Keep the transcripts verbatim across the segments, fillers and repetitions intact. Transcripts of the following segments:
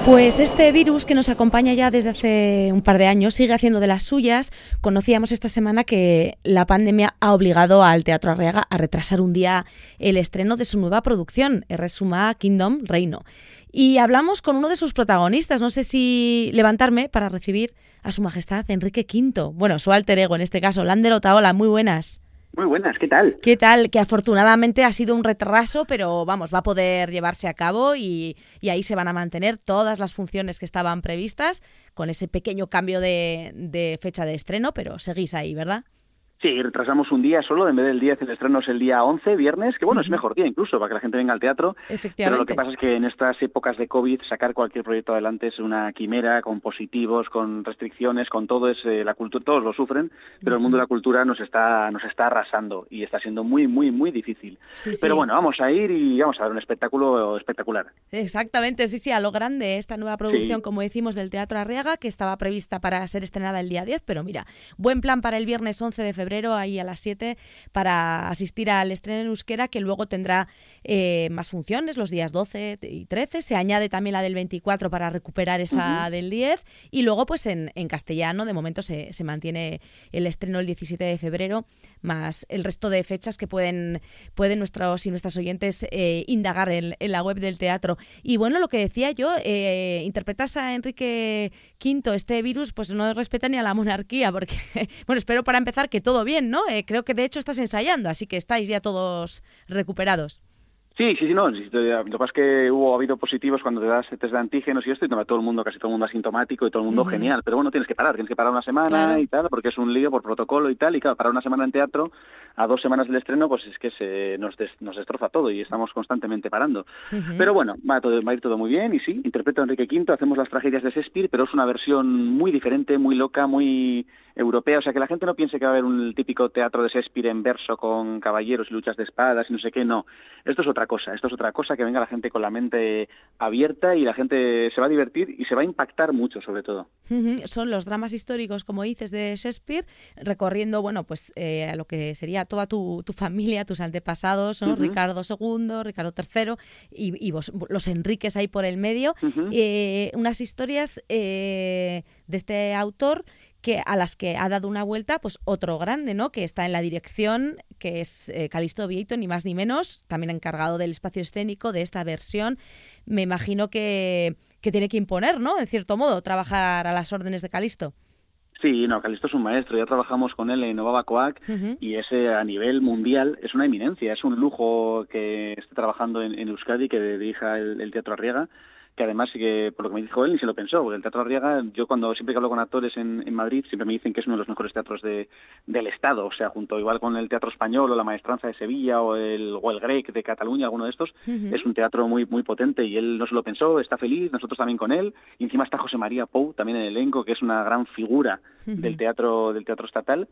Pues este virus que nos acompaña ya desde hace un par de años sigue haciendo de las suyas. Conocíamos esta semana que la pandemia ha obligado al Teatro Arriaga a retrasar un día el estreno de su nueva producción, Erresuma Kingdom Reino. Y hablamos con uno de sus protagonistas. No sé si levantarme para recibir a Su Majestad Enrique quinto. Bueno, su alter ego en este caso, Lander Otaola. Muy buenas. Muy buenas, ¿qué tal? ¿Qué tal? Que afortunadamente ha sido un retraso, pero vamos, va a poder llevarse a cabo y, y ahí se van a mantener todas las funciones que estaban previstas con ese pequeño cambio de, de fecha de estreno, pero seguís ahí, ¿verdad? Sí, retrasamos un día solo, en vez del diez el estreno es el día once, viernes, que bueno, Uh-huh. es mejor día incluso para que la gente venga al teatro. Efectivamente. Pero lo que pasa es que en estas épocas de COVID sacar cualquier proyecto adelante es una quimera, con positivos, con restricciones, con todo, es eh, la cultura, todos lo sufren, pero uh-huh. el mundo de la cultura nos está nos está arrasando y está siendo muy, muy, muy difícil. Sí, sí. Pero bueno, vamos a ir y vamos a dar un espectáculo espectacular. Exactamente, sí, sí, a lo grande esta nueva producción, sí. como decimos, del Teatro Arriaga, que estaba prevista para ser estrenada el día diez, pero mira, buen plan para el viernes once de febrero, ahí a las siete, para asistir al estreno en euskera, que luego tendrá eh, más funciones los días doce y trece. Se añade también la del veinticuatro para recuperar esa uh-huh. del diez. Y luego, pues en, en castellano, de momento se, se mantiene el estreno el diecisiete de febrero, más el resto de fechas que pueden, pueden nuestros y nuestras oyentes eh, indagar en, en la web del teatro. Y bueno, lo que decía yo, eh, interpretas a Enrique quinto, este virus, pues no respeta ni a la monarquía, porque, bueno, espero para empezar que todo bien, ¿no? Eh, creo que de hecho estás ensayando, así que estáis ya todos recuperados. Sí, sí, sí, no. Lo que pasa es que hubo ha habido positivos cuando te das test de antígenos y esto, y todo el mundo, casi todo el mundo asintomático y todo el mundo uh-huh. genial. Pero bueno, tienes que parar, tienes que parar una semana claro. y tal, porque es un lío por protocolo y tal. Y claro, parar una semana en teatro, a dos semanas del estreno, pues es que se nos, des, nos destroza todo y estamos constantemente parando. Uh-huh. Pero bueno, va, todo, va a ir todo muy bien y sí, interpreto a Enrique quinto, hacemos las tragedias de Shakespeare, pero es una versión muy diferente, muy loca, muy europea. O sea, que la gente no piense que va a haber un típico teatro de Shakespeare en verso con caballeros y luchas de espadas y no sé qué, no. Esto es otra cosa, esto es otra cosa, que venga la gente con la mente abierta y la gente se va a divertir y se va a impactar mucho, sobre todo. Uh-huh. Son los dramas históricos, como dices, de Shakespeare, recorriendo, bueno, pues eh, a lo que sería toda tu, tu familia, tus antepasados, ¿no? Uh-huh. Ricardo segundo, Ricardo tercero y, y vos, los Enriques ahí por el medio. Uh-huh. Eh, unas historias eh, de este autor que a las que ha dado una vuelta pues otro grande, ¿no? Que está en la dirección, que es eh, Calixto Vieito, ni más ni menos, también encargado del espacio escénico de esta versión. Me imagino que, que tiene que imponer, ¿no? En cierto modo, trabajar a las órdenes de Calixto. Sí, no, Calixto es un maestro, ya trabajamos con él en Novava Coac uh-huh. y ese a nivel mundial es una eminencia, es un lujo que esté trabajando en, en Euskadi, que dirija el, el Teatro Arriaga, que además, que por lo que me dijo él, ni se lo pensó, porque el Teatro Arriaga, yo cuando siempre que hablo con actores en, en Madrid, siempre me dicen que es uno de los mejores teatros de, del Estado, o sea, junto igual con el Teatro Español o la Maestranza de Sevilla o el, o el Grec de Cataluña, alguno de estos, uh-huh. es un teatro muy muy potente y él no se lo pensó, está feliz, nosotros también con él, y encima está José María Pou también en el elenco, que es una gran figura uh-huh. del teatro del teatro estatal.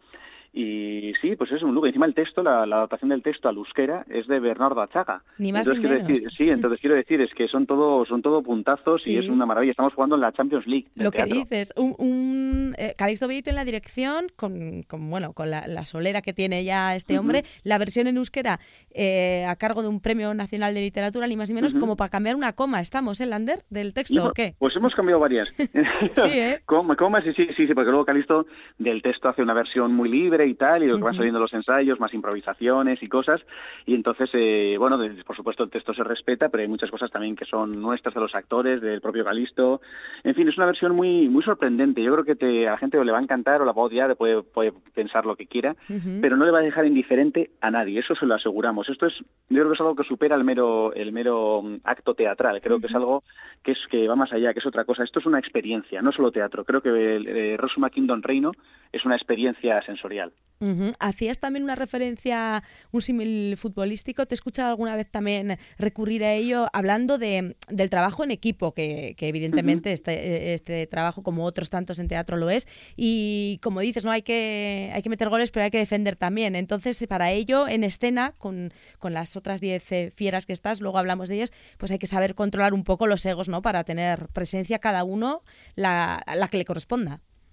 Y sí, pues es un lujo. Encima el texto, la, la adaptación del texto al euskera es de Bernardo Achaga. Ni más entonces, ni quiero menos. Decir, sí, entonces quiero decir es que son todo son todo puntazos sí. y es una maravilla. Estamos jugando en la Champions League. Lo que teatro. dices, un, un eh, Calixto Vieito en la dirección, con, con bueno, con la, la solera que tiene ya este hombre, uh-huh. la versión en euskera eh, a cargo de un Premio Nacional de Literatura, ni más ni menos, uh-huh. como para cambiar una coma. ¿Estamos, eh, Lander, del texto no, o qué? Pues hemos cambiado varias. sí, ¿eh? Coma, comas, sí, sí, sí, sí, porque luego Calixto del texto hace una versión muy libre y tal, y lo que uh-huh. van saliendo los ensayos, más improvisaciones y cosas, y entonces, eh, bueno, por supuesto el texto se respeta, pero hay muchas cosas también que son nuestras de los actores, del propio Calixto. En fin, es una versión muy muy sorprendente. Yo creo que te, a la gente le va a encantar o la va a odiar, puede, puede pensar lo que quiera, uh-huh. pero no le va a dejar indiferente a nadie, eso se lo aseguramos. Esto es, yo creo que es algo que supera el mero el mero acto teatral, creo uh-huh. que es algo que es que va más allá, que es otra cosa. Esto es una experiencia, no solo teatro. Creo que el, el Erresuma Kingdom Reino es una experiencia sensorial. Uh-huh. Hacías también una referencia, un símil futbolístico. Te he escuchado alguna vez también recurrir a ello, hablando de, del trabajo en equipo, que, que evidentemente uh-huh. este, este trabajo, como otros tantos en teatro, lo es. Y como dices, no hay que, hay que meter goles, pero hay que defender también. Entonces, para ello, en escena, con, con las otras diez fieras que estás, luego hablamos de ellas, pues hay que saber controlar un poco los egos, ¿no? Para tener presencia cada uno la, la que le corresponda.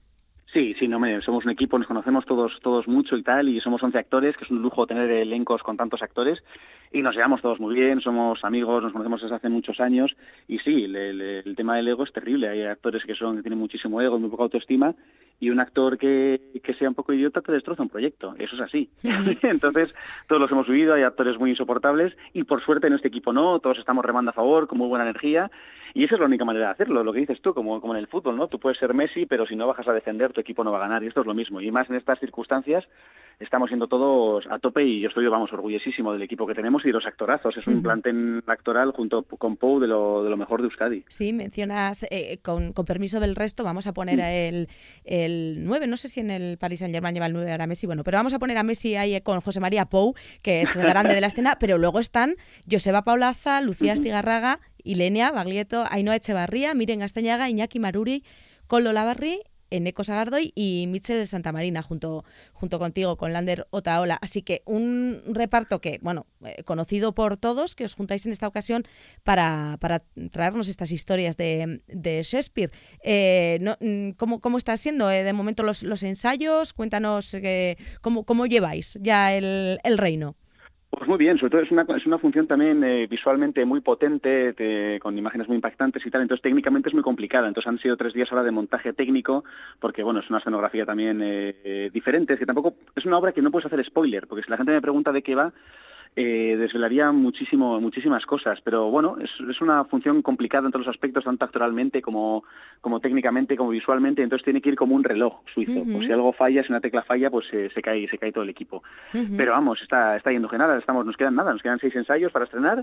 Sí, sí, no me, somos un equipo, nos conocemos todos todos mucho y tal, y somos once actores, que es un lujo tener elencos con tantos actores, y nos llevamos todos muy bien, somos amigos, nos conocemos desde hace muchos años, y sí, le, le, el tema del ego es terrible, hay actores que son que tienen muchísimo ego, muy poca autoestima, y un actor que, que sea un poco idiota te destroza un proyecto, eso es así. Uh-huh. Entonces, todos los hemos vivido, hay actores muy insoportables, y por suerte en este equipo no, todos estamos remando a favor, con muy buena energía, y esa es la única manera de hacerlo, lo que dices tú, como, como en el fútbol, ¿no? Tú puedes ser Messi, pero si no bajas a defender, tu equipo no va a ganar, y esto es lo mismo. Y más en estas circunstancias, estamos siendo todos a tope, y yo estoy, vamos, orgullosísimo del equipo que tenemos y de los actorazos. Es un uh-huh. plantel actoral junto con Pou de lo, de lo mejor de Euskadi. Sí, mencionas, eh, con, con permiso del resto, vamos a poner a el, el nueve, no sé si en el Paris Saint-Germain lleva el nueve ahora Messi, bueno, pero vamos a poner a Messi ahí con José María Pou, que es el grande de la escena, pero luego están Joseba Paulaza, Lucía Astigarraga, Ilenia Baglietto, Ainhoa Echevarría, Miren Astañaga, Iñaki Maruri, Koldo Labarri, Eneko Sagardoy y Mitchell Santamarina junto, junto contigo, con Lander Otaola. Así que un reparto que, bueno, eh, conocido por todos, que os juntáis en esta ocasión para, para traernos estas historias de, de Shakespeare. Eh, no, ¿cómo, ¿Cómo está siendo eh, de momento los, los ensayos? Cuéntanos eh, cómo, cómo lleváis ya el, el reino. Pues muy bien, sobre todo es una, es una función también eh, visualmente muy potente, de, con imágenes muy impactantes y tal, entonces técnicamente es muy complicada, entonces han sido tres días ahora de montaje técnico, porque bueno, es una escenografía también eh, eh, diferente, es que tampoco, es una obra que no puedes hacer spoiler, porque si la gente me pregunta de qué va, Eh, desvelaría muchísimo, muchísimas cosas, pero bueno, es, es una función complicada en todos los aspectos, tanto actoralmente como, como técnicamente, como visualmente, entonces tiene que ir como un reloj suizo, uh-huh. pues si algo falla, si una tecla falla, pues eh, se cae se cae todo el equipo. Uh-huh. Pero vamos, está está yendo genial, estamos, nos quedan nada, nos quedan seis ensayos para estrenar,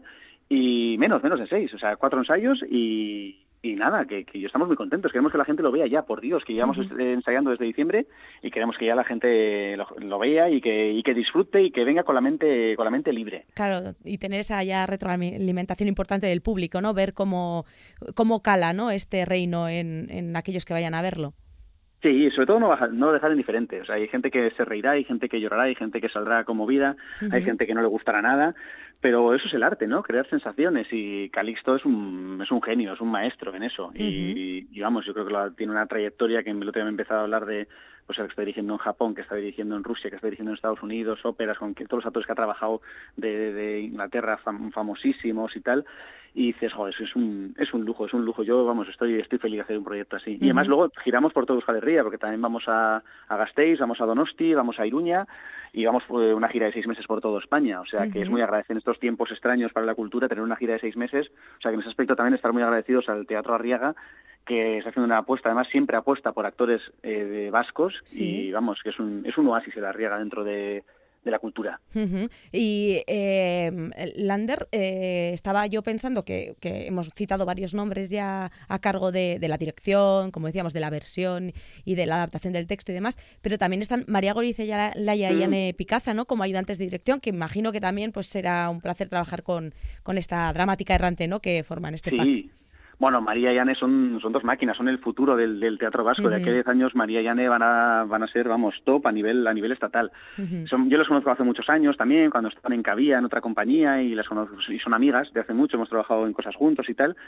y menos, menos de seis, o sea, cuatro ensayos y... Y nada, que, que estamos muy contentos, queremos que la gente lo vea ya, por Dios, que llevamos uh-huh. ensayando desde diciembre y queremos que ya la gente lo, lo vea y que, y que disfrute y que venga con la mente con la mente libre. Claro, y tener esa ya retroalimentación importante del público, ¿no? Ver cómo, cómo cala, ¿no?, este reino en, en aquellos que vayan a verlo. Sí, sobre todo no, baja, no dejar indiferente. O sea, hay gente que se reirá, hay gente que llorará, hay gente que saldrá conmovida, uh-huh. hay gente que no le gustará nada, pero eso es el arte, ¿no? Crear sensaciones, y Calixto es un es un genio, es un maestro en eso. Uh-huh. Y, y vamos, yo creo que lo, tiene una trayectoria que el otro día me he empezado a hablar de, pues el que está dirigiendo en Japón, que está dirigiendo en Rusia, que está dirigiendo en Estados Unidos, óperas, con que, todos los actores que ha trabajado de, de Inglaterra, fam, famosísimos y tal. Y dices, joder, es un es un lujo, es un lujo. Yo, vamos, estoy estoy feliz de hacer un proyecto así. Uh-huh. Y además luego giramos por toda Euskal Herria, porque también vamos a, a Gasteiz, vamos a Donosti, vamos a Iruña, y vamos por una gira de seis meses por toda España. O sea, uh-huh. que es muy agradecido en estos tiempos extraños para la cultura tener una gira de seis meses. O sea, que en ese aspecto también estar muy agradecidos al Teatro Arriaga, que está haciendo una apuesta, además siempre apuesta por actores eh, de vascos, sí. y vamos, que es un es un oasis el Arriaga dentro de... de la cultura. Uh-huh. Y eh, Lander, eh, estaba yo pensando que, que hemos citado varios nombres ya a cargo de, de la dirección, como decíamos, de la versión y de la adaptación del texto y demás, pero también están María Gorizelaia y Anne Picaza, ¿no?, como ayudantes de dirección, que imagino que también pues será un placer trabajar con, con esta dramática errante, ¿no?, que forman este sí. pack. Bueno, María y Anne son, son dos máquinas, son el futuro del, del teatro vasco. Uh-huh. De aquí a diez años María y Anne van a, van a ser, vamos, top a nivel a nivel estatal. Uh-huh. Son, yo los conozco hace muchos años también, cuando estaban en Cavía, en otra compañía, y las conozco, y son amigas de hace mucho, hemos trabajado en cosas juntos y tal,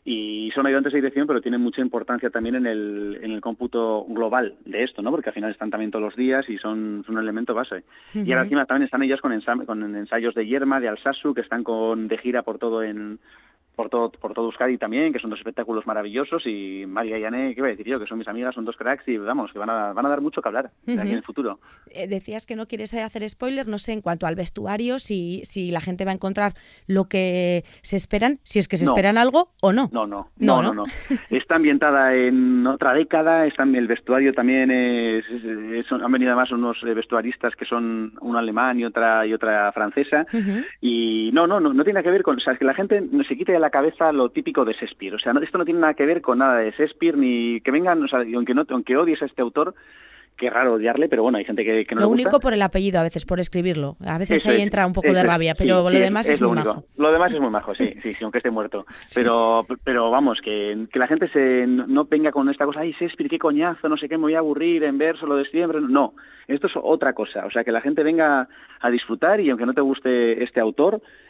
y son ayudantes de dirección, pero tienen mucha importancia también en el, en el cómputo global de esto, ¿no?, porque al final están también todos los días y son, son un elemento base. Uh-huh. Y ahora encima también están ellas con, ensa- con ensayos de Yerma, de Alsasu, que están con de gira por todo en... por todo por todo Euskadi también, que son dos espectáculos maravillosos, y María y Anne, ¿qué voy a decir yo? Que son mis amigas, son dos cracks, y vamos, que van a van a dar mucho que hablar uh-huh. aquí en el futuro. Eh, decías que no quieres hacer spoiler, no sé, en cuanto al vestuario, si si la gente va a encontrar lo que se esperan, si es que se no. esperan algo o no. No, no, no, no, no. no. Está ambientada en otra década, está, el vestuario también es, es, es han venido además unos vestuaristas que son una alemán y otra y otra francesa, uh-huh. y no, no, no, no tiene que ver con, o sea, es que la gente no se quite de la cabeza lo típico de Shakespeare, o sea, no, esto no tiene nada que ver con nada de Shakespeare, ni que vengan, o sea, aunque no, aunque odies a este autor, qué raro odiarle, pero bueno, hay gente que, que no lo le gusta. Lo único por el apellido, a veces por escribirlo, a veces eso ahí es, entra un poco eso de es, rabia, pero sí, lo sí, demás es, es, es muy lo majo. Lo demás es muy majo, sí, sí, sí, aunque esté muerto. Sí. Pero pero vamos, que, que la gente se no venga con esta cosa, ay, Shakespeare, qué coñazo, no sé qué, me voy a aburrir en verso lo de siempre. No, esto es otra cosa, o sea, que la gente venga a disfrutar, y aunque no te guste este autor,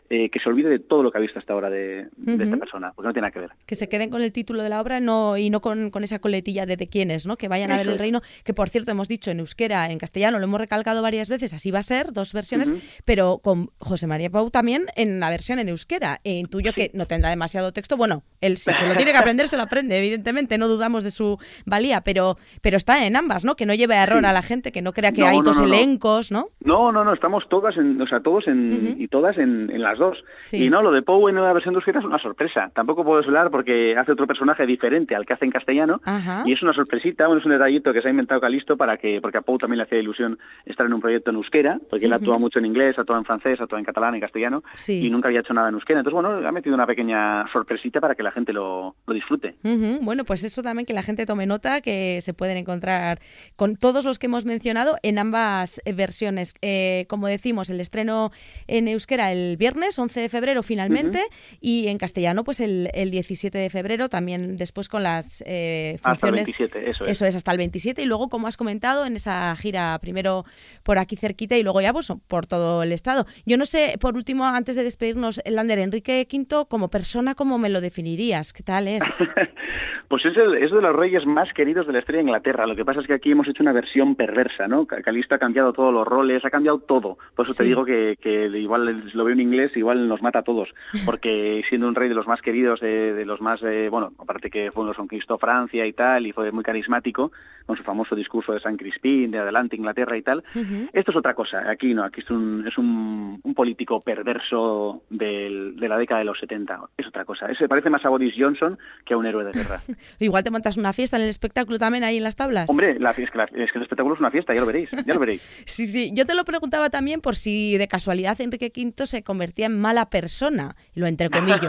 eh, que se olvide de todo lo que ha visto hasta ahora de, de uh-huh. esta persona, porque no tiene nada que ver. Que se queden con el título de la obra no y no con, con esa coletilla de de quién es, ¿no? Que vayan a ver el reino, que por cierto hemos dicho en euskera, en castellano, lo hemos recalcado varias veces, así va a ser, dos versiones, uh-huh. pero con José María Pou también en la versión en euskera. E intuyo sí. que no tendrá demasiado texto, bueno, él si se lo tiene que aprender, se lo aprende, evidentemente, no dudamos de su valía, pero, pero está en ambas, ¿no? Que no lleve a error sí. a la gente, que no crea que no, hay no, dos no, elencos, ¿no? No, no, no, estamos todas, en, o sea, todos en, uh-huh. y todas en, en las dos. Sí. Y no, lo de Pou en la versión de euskera es una sorpresa. Tampoco puedo hablar porque hace otro personaje diferente al que hace en castellano, uh-huh. y es una sorpresita, bueno, es un detallito que se ha inventado Calisto para que, porque a Pou también le hacía ilusión estar en un proyecto en euskera, porque uh-huh. él actúa mucho en inglés, actúa en francés, actúa en catalán, en castellano, sí. y nunca había hecho nada en euskera. Entonces, bueno, ha metido una pequeña sorpresita para que la gente lo, lo disfrute. Uh-huh. Bueno, pues eso también, que la gente tome nota, que se pueden encontrar con todos los que hemos mencionado en ambas versiones. Eh, como decimos, el estreno en euskera el viernes, once de febrero finalmente, uh-huh. y en castellano pues el, el diecisiete de febrero, también después con las eh, funciones. Hasta el veintisiete, eso es. Eso es, hasta el veintisiete, y luego, como has comentado, en esa gira primero por aquí cerquita y luego ya pues por todo el estado. Yo no sé, por último, antes de despedirnos, Lander, Enrique quinto, como persona, ¿cómo me lo definirías? ¿Qué tal es? Pues es, el, es de los reyes más queridos de la historia de Inglaterra. Lo que pasa es que aquí hemos hecho una versión perversa, ¿no? Calisto ha cambiado todos los roles, ha cambiado todo. Por eso sí. te digo que, que igual lo veo en inglés, igual nos mata a todos. Porque siendo un rey de los más queridos, de, de los más, eh, bueno, aparte que fue uno que conquistó Francia y tal, y fue muy carismático, con su famoso discurso de San Crispín, de adelante Inglaterra y tal. Uh-huh. Esto es otra cosa. Aquí no, aquí es un, es un, un político perverso del, de la década de los setenta. Es otra cosa. Ese parece más a Boris Johnson que a un héroe de guerra. Igual te montas una fiesta en el espectáculo también ahí en las tablas. Hombre, la, es, que la, es que el espectáculo es una fiesta, ya lo veréis, ya lo veréis. Sí, sí. Yo te lo preguntaba también por si de casualidad Enrique quinto se convertía en mala persona, y lo entrecomillo.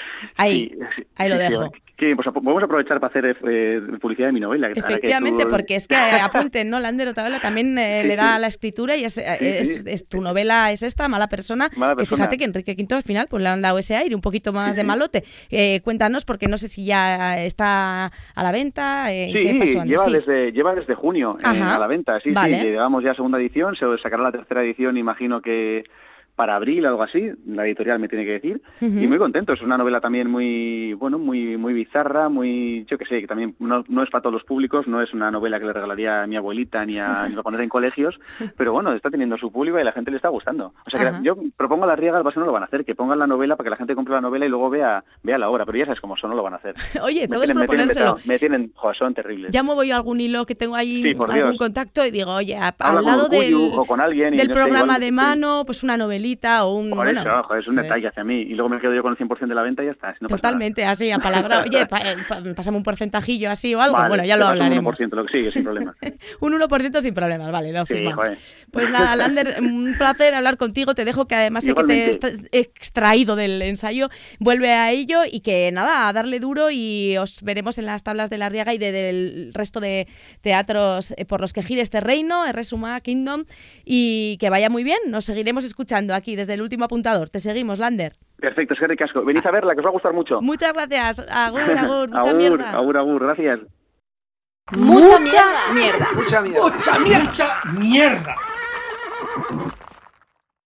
Ahí, sí, sí, ahí lo sí, dejo. Sí, que pues, vamos a aprovechar para hacer eh, publicidad de mi novela. Que Efectivamente, que tú... porque es que apunten, ¿no? Lander Otaola también eh, sí, le da sí. la escritura y es, sí, es, es tu novela es esta, Mala Persona, Mala persona. Que fíjate que Enrique quinto al final pues le han dado ese aire un poquito más sí, de malote. Eh, cuéntanos, porque no sé si ya está a la venta, eh, sí, ¿qué pasó antes? Lleva, sí, desde, lleva desde junio eh, a la venta, sí, vale. sí, llevamos ya segunda edición, se sacará la tercera edición, imagino que para abril, algo así, la editorial me tiene que decir, uh-huh. y muy contento. Es una novela también muy, bueno, muy muy bizarra, muy, yo que sé, que también no, no es para todos los públicos, no es una novela que le regalaría a mi abuelita ni a ni lo pondré en colegios, pero bueno, está teniendo su público y a la gente le está gustando. O sea, que uh-huh. yo propongo a las Riegas, no lo van a hacer, que pongan la novela para que la gente compre la novela y luego vea vea la obra, pero ya sabes cómo son, no lo van a hacer. Oye, todo me es tienen, proponérselo. Me tienen, me tienen joder, son terribles. Ya muevo yo algún hilo que tengo ahí, sí, algún contacto, y digo, oye, a, al Habla lado con del, o con alguien del y no programa sé, igual, de mano, pues una novelita o un... Por bueno, eso, ojo, es un detalle hacia mí. Y luego me quedo yo con el cien por ciento de la venta y ya está. Si no Totalmente, así, a palabra. Oye, pa, pa, pásame un porcentajillo así o algo. Vale, bueno, ya lo hablaremos. Un uno por ciento, lo que sigue, sin problema. Un uno por ciento sin problemas, vale, lo sí, firmamos. Joder. Pues nada, Lander, un placer hablar contigo. Te dejo, que además sé Igualmente. que te estás extraído del ensayo. Vuelve a ello y que nada, a darle duro, y os veremos en las tablas de la Riaga y de, del resto de teatros por los que gire este reino, Erresuma Kingdom, y que vaya muy bien. Nos seguiremos escuchando aquí desde el último apuntador. Te seguimos, Lander. Perfecto, es que ricasco. Venid a verla, que os va a gustar mucho. Muchas gracias. Agur, agur, mucha agur, mierda. Agur, agur, gracias. Mucha mierda. Mucha mierda. Mucha mierda. Mucha mierda.